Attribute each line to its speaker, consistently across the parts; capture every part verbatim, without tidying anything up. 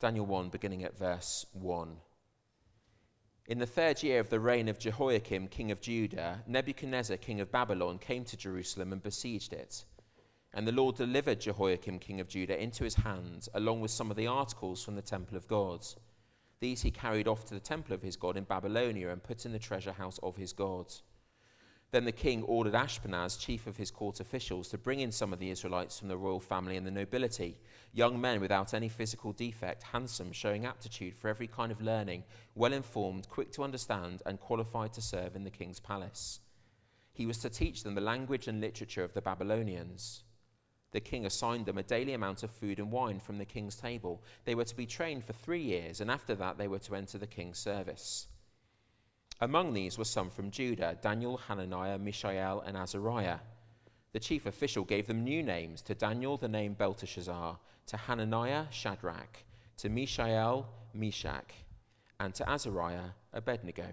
Speaker 1: Daniel one, beginning at verse one. In the third year of the reign of Jehoiakim, king of Judah, Nebuchadnezzar, king of Babylon, came to Jerusalem and besieged it. And the Lord delivered Jehoiakim, king of Judah, into his hands, along with some of the articles from the temple of God. These he carried off to the temple of his God in Babylonia and put in the treasure house of his God. Then the king ordered Ashpenaz, chief of his court officials, to bring in some of the Israelites from the royal family and the nobility, young men without any physical defect, handsome, showing aptitude for every kind of learning, well-informed, quick to understand, and qualified to serve in the king's palace. He was to teach them the language and literature of the Babylonians. The king assigned them a daily amount of food and wine from the king's table. They were to be trained for three years, and after that they were to enter the king's service. Among these were some from Judah: Daniel, Hananiah, Mishael, and Azariah. The chief official gave them new names: to Daniel the name Belteshazzar, to Hananiah Shadrach, to Mishael Meshach, and to Azariah Abednego.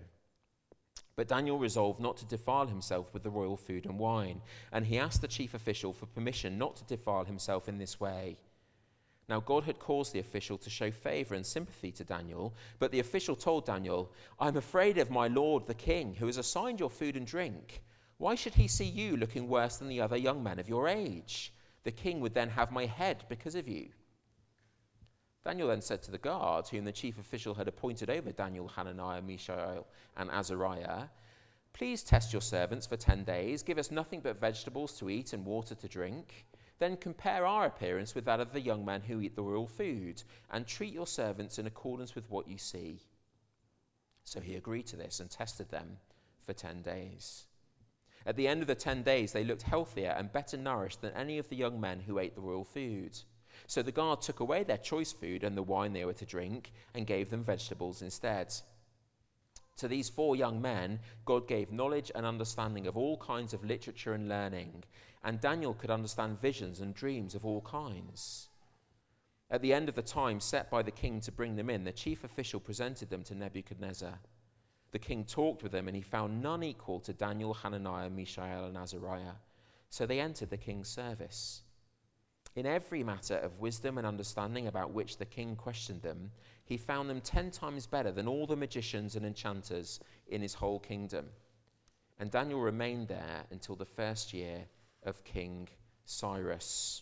Speaker 1: But Daniel resolved not to defile himself with the royal food and wine, and he asked the chief official for permission not to defile himself in this way. Now God had caused the official to show favor and sympathy to Daniel, but the official told Daniel, "I'm afraid of my lord the king, who has assigned your food and drink. Why should he see you looking worse than the other young men of your age? The king would then have my head because of you." Daniel then said to the guard, whom the chief official had appointed over Daniel, Hananiah, Mishael, and Azariah, "Please test your servants for ten days. Give us nothing but vegetables to eat and water to drink. Then compare our appearance with that of the young men who eat the royal food, and treat your servants in accordance with what you see." So he agreed to this and tested them for ten days. At the end of the ten days, they looked healthier and better nourished than any of the young men who ate the royal food. So the guard took away their choice food and the wine they were to drink, and gave them vegetables instead. To these four young men, God gave knowledge and understanding of all kinds of literature and learning, and Daniel could understand visions and dreams of all kinds. At the end of the time set by the king to bring them in, the chief official presented them to Nebuchadnezzar. The king talked with them, and he found none equal to Daniel, Hananiah, Mishael, and Azariah. So they entered the king's service. In every matter of wisdom and understanding about which the king questioned them, he found them ten times better than all the magicians and enchanters in his whole kingdom. And Daniel remained there until the first year of King Cyrus.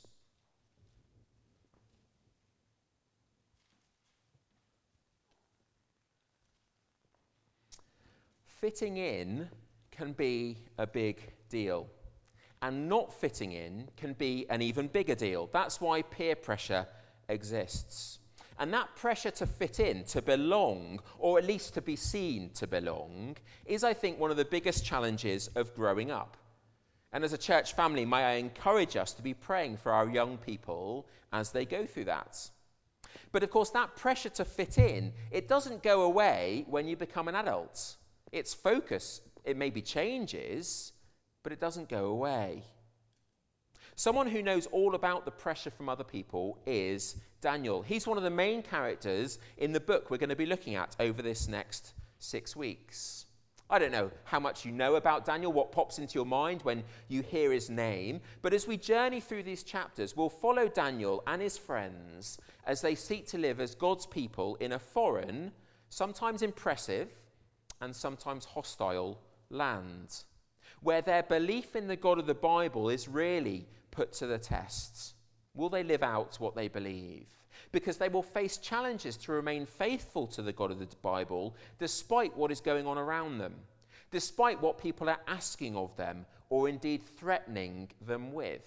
Speaker 1: Fitting in can be a big deal, and not fitting in can be an even bigger deal. That's why peer pressure exists. And that pressure to fit in, to belong, or at least to be seen to belong, is, I think, one of the biggest challenges of growing up. And as a church family, may I encourage us to be praying for our young people as they go through that. But of course, that pressure to fit in, it doesn't go away when you become an adult. Its focus, it maybe changes, but it doesn't go away. Someone who knows all about the pressure from other people is Daniel. He's one of the main characters in the book we're going to be looking at over this next six weeks. I don't know how much you know about Daniel, what pops into your mind when you hear his name, but as we journey through these chapters, we'll follow Daniel and his friends as they seek to live as God's people in a foreign, sometimes impressive, and sometimes hostile land, where their belief in the God of the Bible is really put to the test. Will they live out what they believe? Because they will face challenges to remain faithful to the God of the Bible despite what is going on around them, despite what people are asking of them or indeed threatening them with.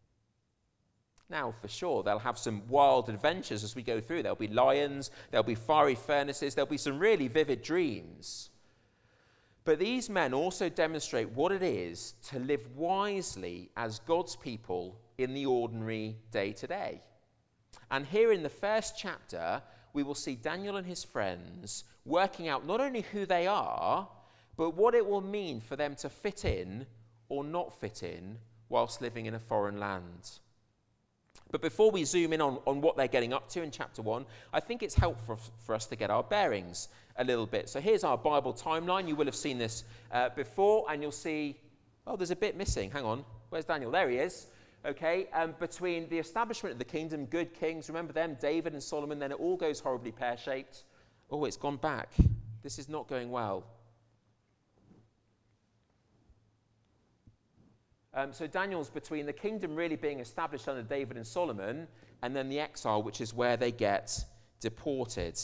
Speaker 1: Now, for sure, they'll have some wild adventures as we go through. There'll be lions, there'll be fiery furnaces, there'll be some really vivid dreams. But these men also demonstrate what it is to live wisely as God's people in the ordinary day-to-day. And here in the first chapter, we will see Daniel and his friends working out not only who they are, but what it will mean for them to fit in or not fit in whilst living in a foreign land. But before we zoom in on, on what they're getting up to in chapter one, I think it's helpful for, for us to get our bearings a little bit. So here's our Bible timeline. You will have seen this uh, before, and you'll see, oh, there's a bit missing. Hang on. Where's Daniel? There he is. okay, um, between the establishment of the kingdom, good kings, remember them, David and Solomon, then it all goes horribly pear-shaped. Oh, it's gone back. This is not going well. Um, so Daniel's between the kingdom really being established under David and Solomon, and then the exile, which is where they get deported.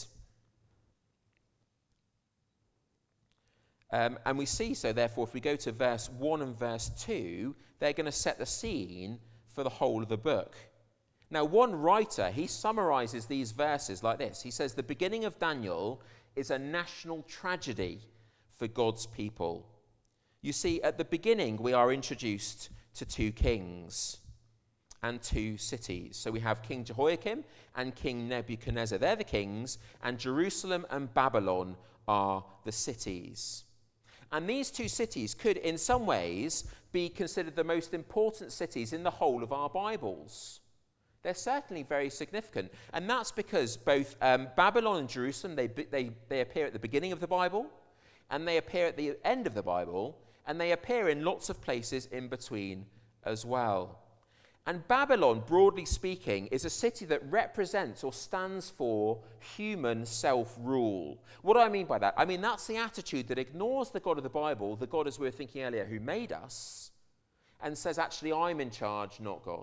Speaker 1: Um, and we see, so therefore, if we go to verse one and verse two, they're going to set the scene for the whole of the book. Now, one writer, he summarizes these verses like this. He says, the beginning of Daniel is a national tragedy for God's people. You see, at the beginning, we are introduced to two kings and two cities. So we have King Jehoiakim and King Nebuchadnezzar. They're the kings, and Jerusalem and Babylon are the cities. And these two cities could, in some ways, be considered the most important cities in the whole of our Bibles. They're certainly very significant. And that's because both um, Babylon and Jerusalem, they, they, they appear at the beginning of the Bible, and they appear at the end of the Bible, and they appear in lots of places in between as well. And Babylon, broadly speaking, is a city that represents or stands for human self-rule. What do I mean by that? I mean, that's the attitude that ignores the God of the Bible, the God, as we were thinking earlier, who made us, and says, actually, I'm in charge, not God.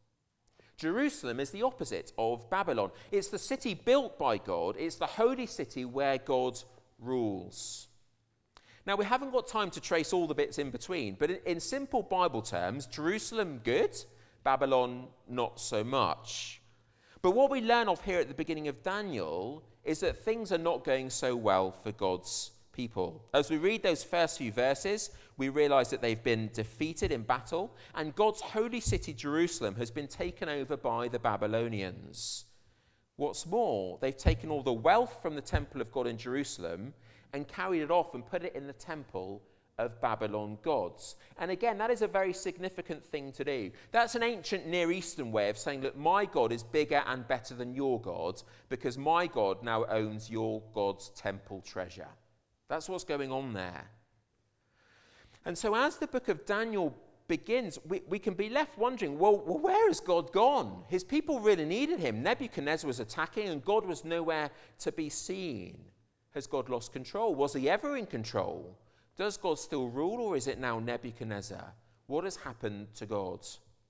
Speaker 1: Jerusalem is the opposite of Babylon. It's the city built by God. It's the holy city where God rules. Now, we haven't got time to trace all the bits in between, but in, in simple Bible terms, Jerusalem, good, Babylon, not so much. But what we learn of here at the beginning of Daniel is that things are not going so well for God's people. As we read those first few verses, we realize that they've been defeated in battle, and God's holy city, Jerusalem, has been taken over by the Babylonians. What's more, they've taken all the wealth from the temple of God in Jerusalem and carried it off and put it in the temple of Babylon gods. And again, that is a very significant thing to do. That's an ancient Near Eastern way of saying, look, my God is bigger and better than your God because my God now owns your God's temple treasure. That's what's going on there. And so as the book of Daniel begins, we, we can be left wondering, well, well, where has God gone? His people really needed him. Nebuchadnezzar was attacking and God was nowhere to be seen. Has God lost control? Was he ever in control? Does God still rule, or is it now Nebuchadnezzar? What has happened to God?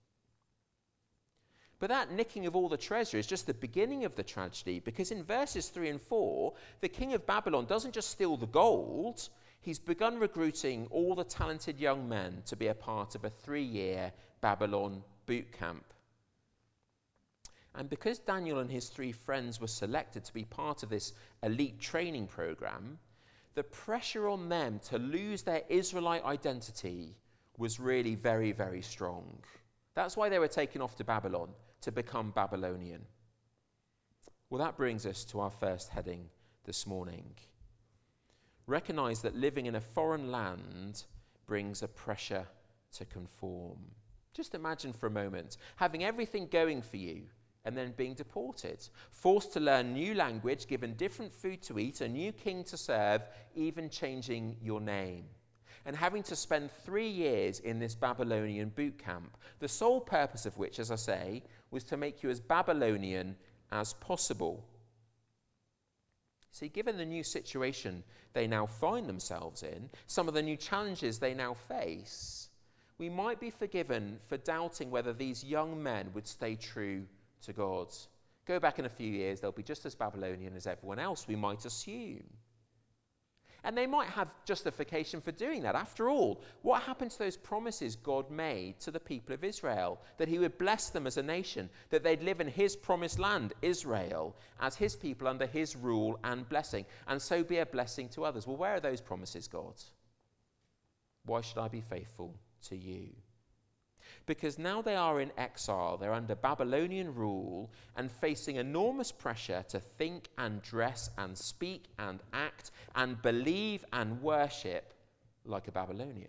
Speaker 1: But that nicking of all the treasure is just the beginning of the tragedy, because in verses three and four, the king of Babylon doesn't just steal the gold, he's begun recruiting all the talented young men to be a part of a three-year Babylon boot camp. And because Daniel and his three friends were selected to be part of this elite training program, the pressure on them to lose their Israelite identity was really very, very strong. That's why they were taken off to Babylon, to become Babylonian. Well, that brings us to our first heading this morning. Recognize that living in a foreign land brings a pressure to conform. Just imagine for a moment having everything going for you and then being deported, forced to learn new language, given different food to eat, a new king to serve, even changing your name, and having to spend three years in this Babylonian boot camp, the sole purpose of which, as I say, was to make you as Babylonian as possible. See, given the new situation they now find themselves in, some of the new challenges they now face, we might be forgiven for doubting whether these young men would stay true to God. Go back in a few years, they'll be just as Babylonian as everyone else, we might assume. And they might have justification for doing that. After all, what happened to those promises God made to the people of Israel? That he would bless them as a nation, that they'd live in his promised land, Israel, as his people under his rule and blessing, and so be a blessing to others. Well, where are those promises, God? Why should I be faithful to you? Because now they are in exile, they're under Babylonian rule and facing enormous pressure to think and dress and speak and act and believe and worship like a Babylonian.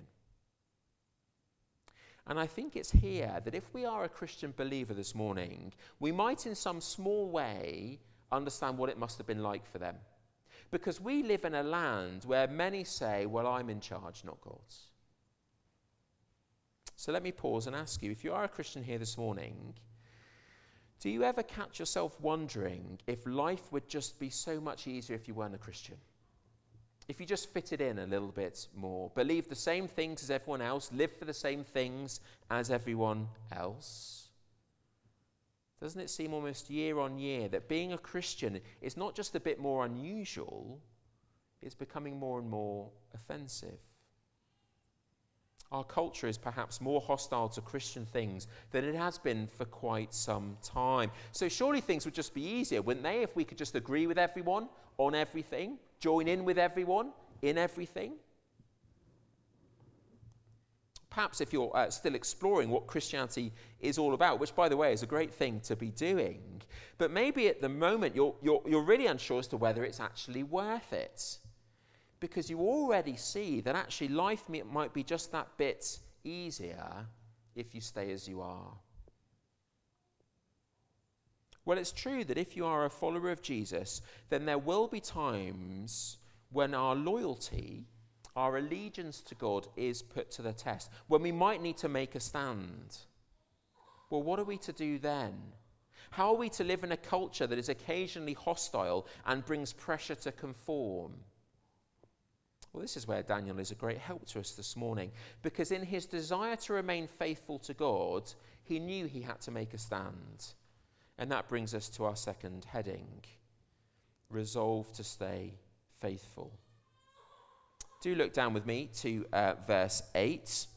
Speaker 1: And I think it's here that if we are a Christian believer this morning, we might in some small way understand what it must have been like for them. Because we live in a land where many say, well, I'm in charge, not God's. So let me pause and ask you, if you are a Christian here this morning, do you ever catch yourself wondering if life would just be so much easier if you weren't a Christian? If you just fitted in a little bit more, believed the same things as everyone else, lived for the same things as everyone else? Doesn't it seem almost year on year that being a Christian is not just a bit more unusual, it's becoming more and more offensive? Our culture is perhaps more hostile to Christian things than it has been for quite some time. So surely things would just be easier, wouldn't they, if we could just agree with everyone on everything, join in with everyone in everything? Perhaps if you're uh, still exploring what Christianity is all about, which, by the way, is a great thing to be doing, but maybe at the moment you're, you're, you're really unsure as to whether it's actually worth it, because you already see that actually life might be just that bit easier if you stay as you are. Well, it's true that if you are a follower of Jesus, then there will be times when our loyalty, our allegiance to God is put to the test, when we might need to make a stand. Well, what are we to do then? How are we to live in a culture that is occasionally hostile and brings pressure to conform? Well, this is where Daniel is a great help to us this morning, because in his desire to remain faithful to God, he knew he had to make a stand. And that brings us to our second heading: resolve to stay faithful. Do look down with me to uh, verse eight.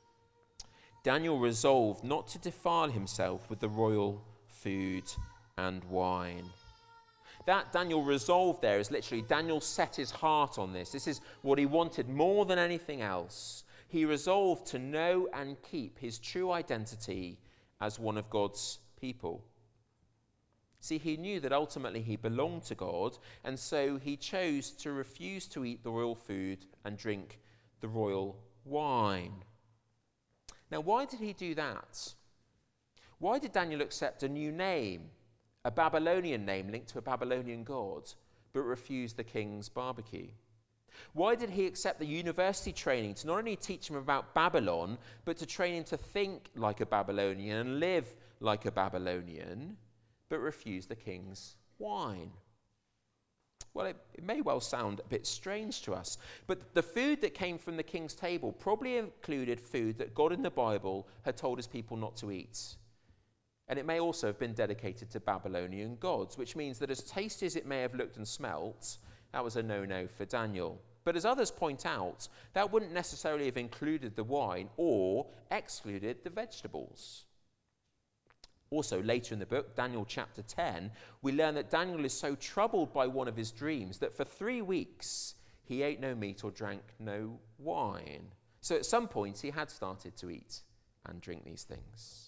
Speaker 1: Daniel resolved not to defile himself with the royal food and wine. That Daniel resolved there is literally Daniel set his heart on this. This is what he wanted more than anything else. He resolved to know and keep his true identity as one of God's people. See, he knew that ultimately he belonged to God, and so he chose to refuse to eat the royal food and drink the royal wine. Now, why did he do that? Why did Daniel accept a new name, a Babylonian name linked to a Babylonian god, but refuse the king's barbecue? Why did he accept the university training to not only teach him about Babylon, but to train him to think like a Babylonian and live like a Babylonian, but refuse the king's wine? Well, it, it may well sound a bit strange to us, but the food that came from the king's table probably included food that God in the Bible had told his people not to eat. And it may also have been dedicated to Babylonian gods, which means that as tasty as it may have looked and smelt, that was a no-no for Daniel. But as others point out, that wouldn't necessarily have included the wine or excluded the vegetables. Also, later in the book, Daniel chapter ten, we learn that Daniel is so troubled by one of his dreams that for three weeks he ate no meat or drank no wine. So at some point he had started to eat and drink these things.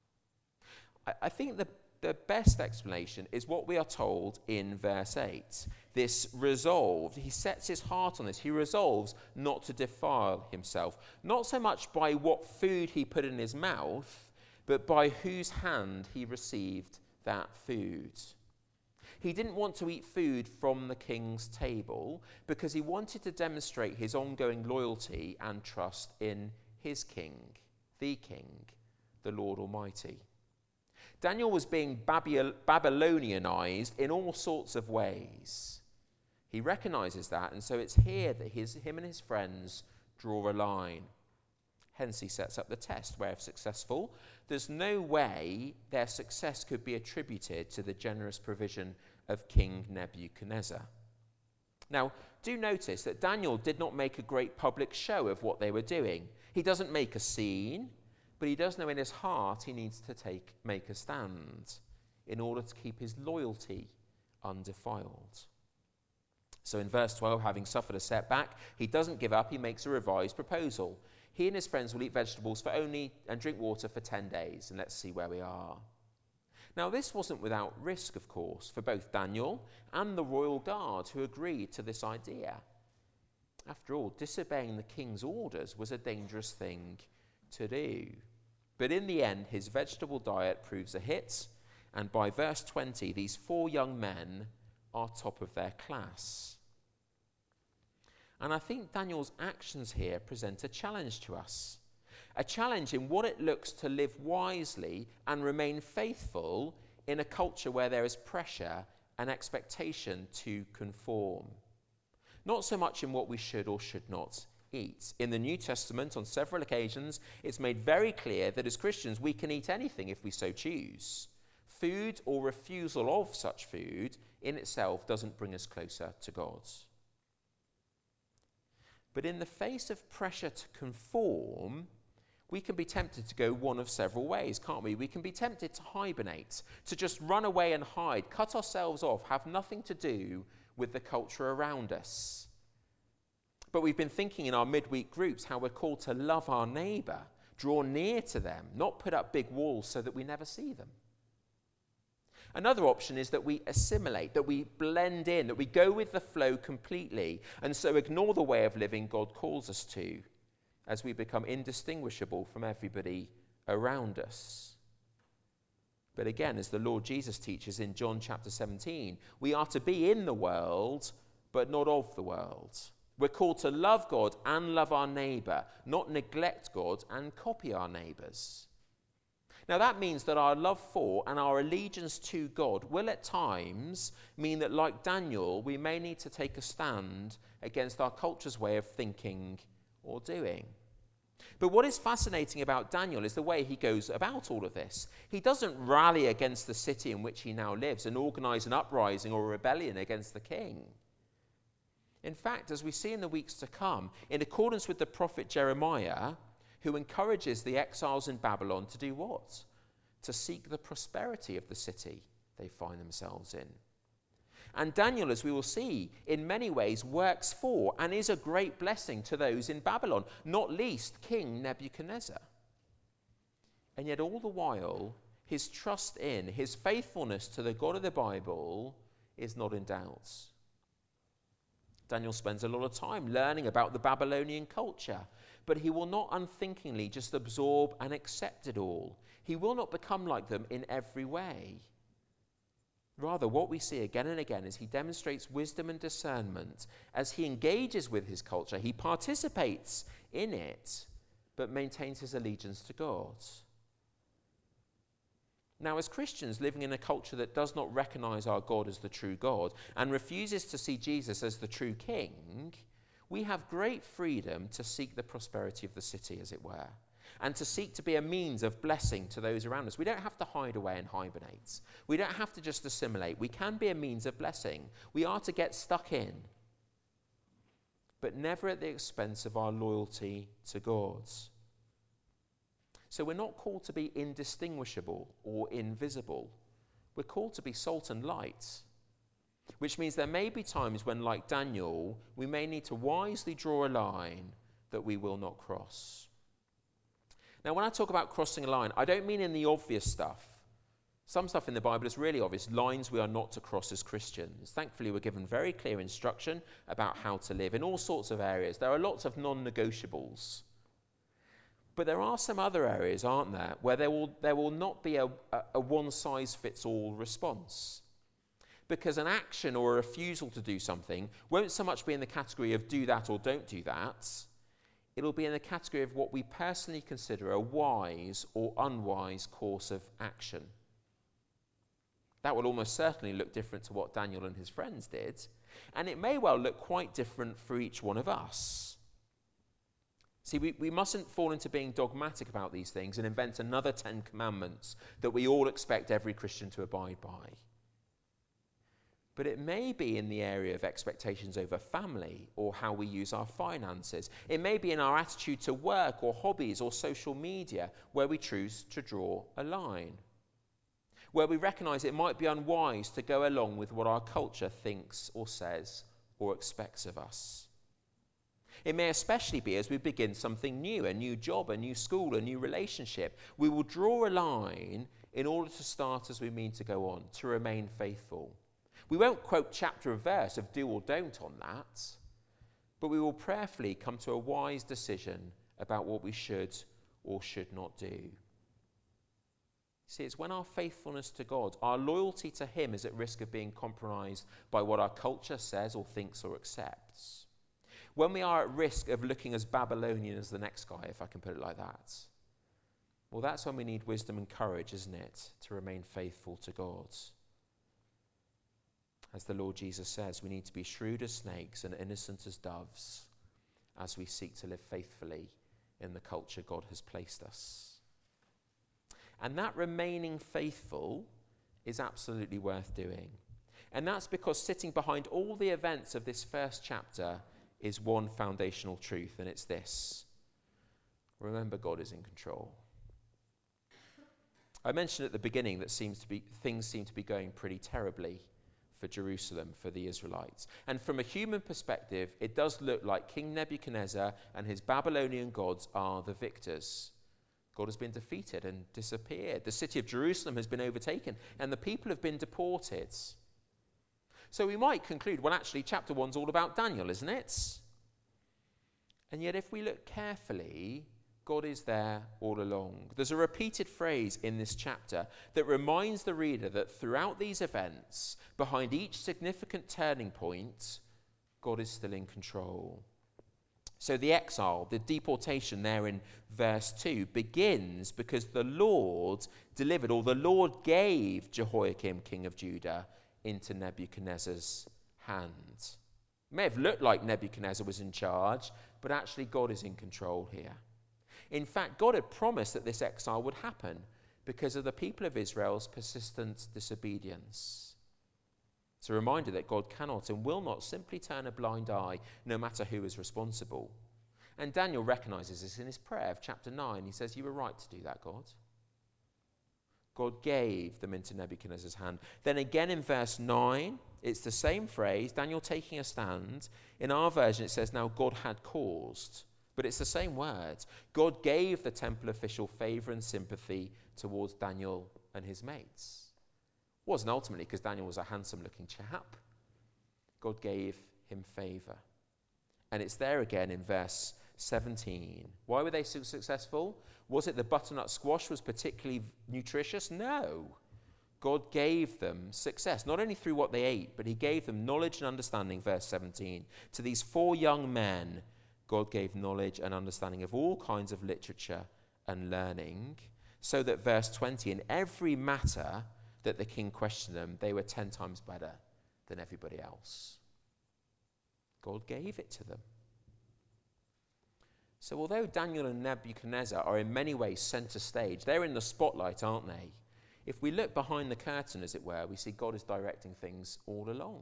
Speaker 1: I, I think the, the best explanation is what we are told in verse eight. This resolve, he sets his heart on this. He resolves not to defile himself, not so much by what food he put in his mouth, but by whose hand he received that food. He didn't want to eat food from the king's table because he wanted to demonstrate his ongoing loyalty and trust in his king, the king, the Lord Almighty. Daniel was being Babylonianized in all sorts of ways. He recognizes that, and so it's here that his, him and his friends draw a line. Hence, he sets up the test where, if successful, there's no way their success could be attributed to the generous provision of King Nebuchadnezzar. Now, do notice that Daniel did not make a great public show of what they were doing. He doesn't make a scene, but he does know in his heart he needs to take, make a stand in order to keep his loyalty undefiled. So in verse twelve, having suffered a setback, he doesn't give up, he makes a revised proposal. He and his friends will eat vegetables for only and drink water for ten days, and let's see where we are. Now, this wasn't without risk, of course, for both Daniel and the royal guard who agreed to this idea. After all, disobeying the king's orders was a dangerous thing to do. But in the end, his vegetable diet proves a hit, and by verse twenty, these four young men are top of their class. And I think Daniel's actions here present a challenge to us. A challenge in what it looks to live wisely and remain faithful in a culture where there is pressure and expectation to conform. Not so much in what we should or should not eat. In the New Testament, on several occasions, it's made very clear that as Christians we can eat anything if we so choose. Food or refusal of such food in itself doesn't bring us closer to God. But in the face of pressure to conform, we can be tempted to go one of several ways, can't we? We can be tempted to hibernate, to just run away and hide, cut ourselves off, have nothing to do with the culture around us. But we've been thinking in our midweek groups how we're called to love our neighbour, draw near to them, not put up big walls so that we never see them. Another option is that we assimilate, that we blend in, that we go with the flow completely, and so ignore the way of living God calls us to, as we become indistinguishable from everybody around us. But again, as the Lord Jesus teaches in John chapter seventeen, we are to be in the world, but not of the world. We're called to love God and love our neighbour, not neglect God and copy our neighbours. Now that means that our love for and our allegiance to God will at times mean that, like Daniel, we may need to take a stand against our culture's way of thinking or doing. But what is fascinating about Daniel is the way he goes about all of this. He doesn't rally against the city in which he now lives and organise an uprising or a rebellion against the king. In fact, as we see in the weeks to come, in accordance with the prophet Jeremiah, who encourages the exiles in Babylon to do what? To seek the prosperity of the city they find themselves in. And Daniel, as we will see, in many ways works for and is a great blessing to those in Babylon, not least King Nebuchadnezzar. And yet all the while, his trust in, his faithfulness to the God of the Bible is not in doubt. Daniel spends a lot of time learning about the Babylonian culture, but he will not unthinkingly just absorb and accept it all. He will not become like them in every way. Rather, what we see again and again is he demonstrates wisdom and discernment as he engages with his culture. He participates in it, but maintains his allegiance to God. Now, as Christians living in a culture that does not recognize our God as the true God and refuses to see Jesus as the true King, we have great freedom to seek the prosperity of the city, as it were, and to seek to be a means of blessing to those around us. We don't have to hide away and hibernate. We don't have to just assimilate. We can be a means of blessing. We are to get stuck in, but never at the expense of our loyalty to God. So we're not called to be indistinguishable or invisible. We're called to be salt and light, which means there may be times when, like Daniel, we may need to wisely draw a line that we will not cross. Now, when I talk about crossing a line, I don't mean in the obvious stuff. Some stuff in the Bible is really obvious, lines we are not to cross as Christians. Thankfully, we're given very clear instruction about how to live in all sorts of areas. There are lots of non-negotiables. But there are some other areas, aren't there, where there will, there will not be a, a, a one-size-fits-all response. Because an action or a refusal to do something won't so much be in the category of do that or don't do that. It'll be in the category of what we personally consider a wise or unwise course of action. That will almost certainly look different to what Daniel and his friends did, and it may well look quite different for each one of us. See, we, we mustn't fall into being dogmatic about these things and invent another Ten Commandments that we all expect every Christian to abide by. But it may be in the area of expectations over family or how we use our finances. It may be in our attitude to work or hobbies or social media where we choose to draw a line. Where we recognise it might be unwise to go along with what our culture thinks or says or expects of us. It may especially be as we begin something new, a new job, a new school, a new relationship. We will draw a line in order to start as we mean to go on, to remain faithful. We won't quote chapter and verse of do or don't on that, but we will prayerfully come to a wise decision about what we should or should not do. See, it's when our faithfulness to God, our loyalty to him is at risk of being compromised by what our culture says or thinks or accepts. When we are at risk of looking as Babylonian as the next guy, if I can put it like that. Well, that's when we need wisdom and courage, isn't it, to remain faithful to God. As the Lord Jesus says, we need to be shrewd as snakes and innocent as doves as we seek to live faithfully in the culture God has placed us. And that remaining faithful is absolutely worth doing. And that's because sitting behind all the events of this first chapter is one foundational truth, and it's this: remember, God is in control. I mentioned at the beginning that seems to be, things seem to be going pretty terribly for Jerusalem, for the Israelites. And from a human perspective, it does look like King Nebuchadnezzar and his Babylonian gods are the victors. God has been defeated and disappeared. The city of Jerusalem has been overtaken, and the people have been deported. So we might conclude, well, actually, chapter one's all about Daniel, isn't it? And yet, if we look carefully, God is there all along. There's a repeated phrase in this chapter that reminds the reader that throughout these events, behind each significant turning point, God is still in control. So the exile, the deportation there in verse two, begins because the Lord delivered, or the Lord gave Jehoiakim, king of Judah, into Nebuchadnezzar's hands. It may have looked like Nebuchadnezzar was in charge, but actually God is in control here. In fact, God had promised that this exile would happen because of the people of Israel's persistent disobedience. It's a reminder that God cannot and will not simply turn a blind eye, no matter who is responsible. And Daniel recognizes this in his prayer of chapter nine. He says, "You were right to do that, God." God gave them into Nebuchadnezzar's hand. Then again in verse nine, it's the same phrase, Daniel taking a stand. In our version, it says, "Now God had caused." But it's the same words. God gave the temple official favor and sympathy towards Daniel and his mates. It wasn't ultimately because Daniel was a handsome-looking chap. God gave him favor. And it's there again in verse seventeen. Why were they so successful? Was it the butternut squash was particularly nutritious? No. God gave them success, not only through what they ate, but he gave them knowledge and understanding, verse seventeen. To these four young men, God gave knowledge and understanding of all kinds of literature and learning, so that, verse twenty, in every matter that the king questioned them, they were ten times better than everybody else. God gave it to them. So although Daniel and Nebuchadnezzar are in many ways center stage, they're in the spotlight, aren't they? If we look behind the curtain, as it were, we see God is directing things all along.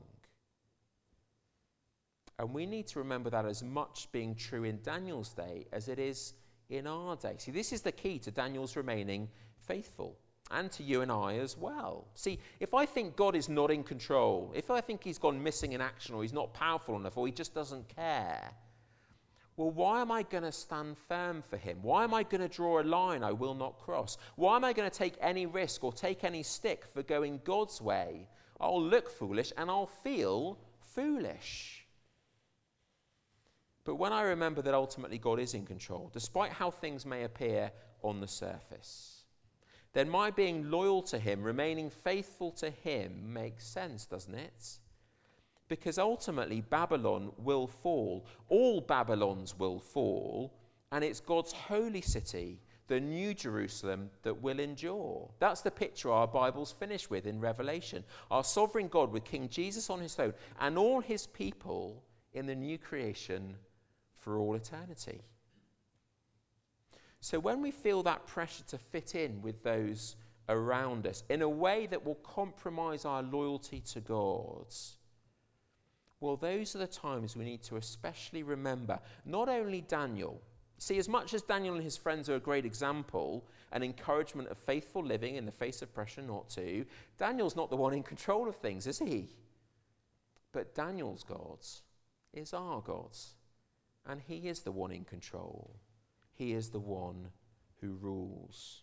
Speaker 1: And we need to remember that as much being true in Daniel's day as it is in our day. See, this is the key to Daniel's remaining faithful, and to you and I as well. See, if I think God is not in control, if I think he's gone missing in action, or he's not powerful enough, or he just doesn't care, well, why am I going to stand firm for him? Why am I going to draw a line I will not cross? Why am I going to take any risk or take any stick for going God's way? I'll look foolish and I'll feel foolish. But when I remember that ultimately God is in control, despite how things may appear on the surface, then my being loyal to him, remaining faithful to him, makes sense, doesn't it? Because ultimately Babylon will fall. All Babylons will fall, and it's God's holy city, the New Jerusalem, that will endure. That's the picture our Bibles finish with in Revelation. Our sovereign God with King Jesus on his throne and all his people in the new creation for all eternity. So when we feel that pressure to fit in with those around us in a way that will compromise our loyalty to God, well, those are the times we need to especially remember not only Daniel. See, as much as Daniel and his friends are a great example and encouragement of faithful living in the face of pressure not to, Daniel's not the one in control of things, is he? But Daniel's God is our God, and he is the one in control. He is the one who rules.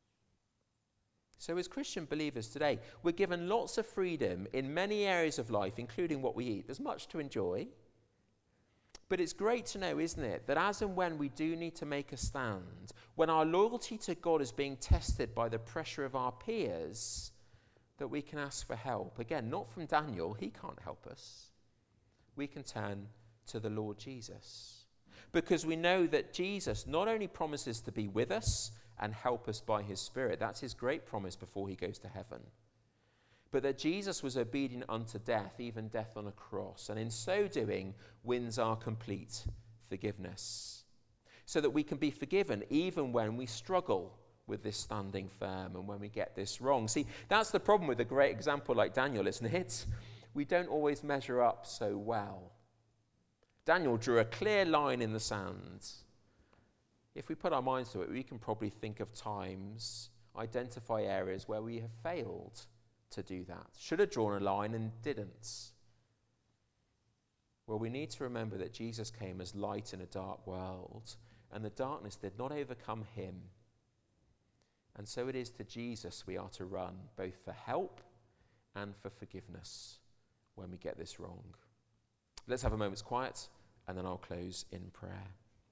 Speaker 1: So as Christian believers today, we're given lots of freedom in many areas of life, including what we eat. There's much to enjoy. But it's great to know, isn't it, that as and when we do need to make a stand, when our loyalty to God is being tested by the pressure of our peers, that we can ask for help. Again, not from Daniel, he can't help us. We can turn to the Lord Jesus. Because we know that Jesus not only promises to be with us and help us by his Spirit. That's his great promise before he goes to heaven. But that Jesus was obedient unto death, even death on a cross, and in so doing wins our complete forgiveness, so that we can be forgiven even when we struggle with this standing firm and when we get this wrong. See, that's the problem with a great example like Daniel, isn't it? We don't always measure up so well. Daniel drew a clear line in the sand. If we put our minds to it, we can probably think of times, identify areas where we have failed to do that. Should have drawn a line and didn't. Well, we need to remember that Jesus came as light in a dark world, and the darkness did not overcome him. And so it is to Jesus we are to run, both for help and for forgiveness when we get this wrong. Let's have a moment's quiet, and then I'll close in prayer.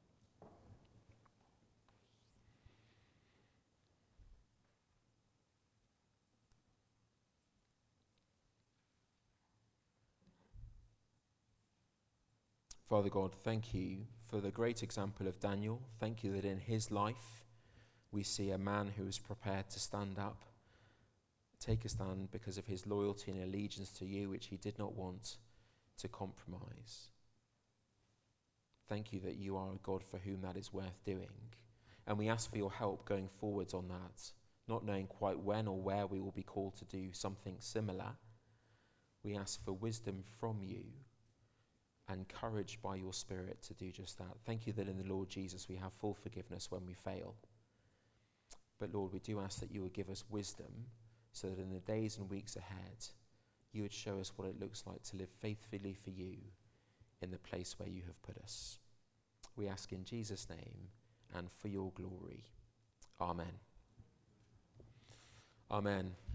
Speaker 1: Father God, thank you for the great example of Daniel. Thank you that in his life we see a man who is prepared to stand up, take a stand because of his loyalty and allegiance to you, which he did not want to compromise. Thank you that you are a God for whom that is worth doing. And we ask for your help going forwards on that, not knowing quite when or where we will be called to do something similar. We ask for wisdom from you and courage by your Spirit to do just that. Thank you that in the Lord Jesus we have full forgiveness when we fail. But Lord, we do ask that you would give us wisdom so that in the days and weeks ahead, you would show us what it looks like to live faithfully for you in the place where you have put us. We ask in Jesus' name and for your glory. Amen. Amen.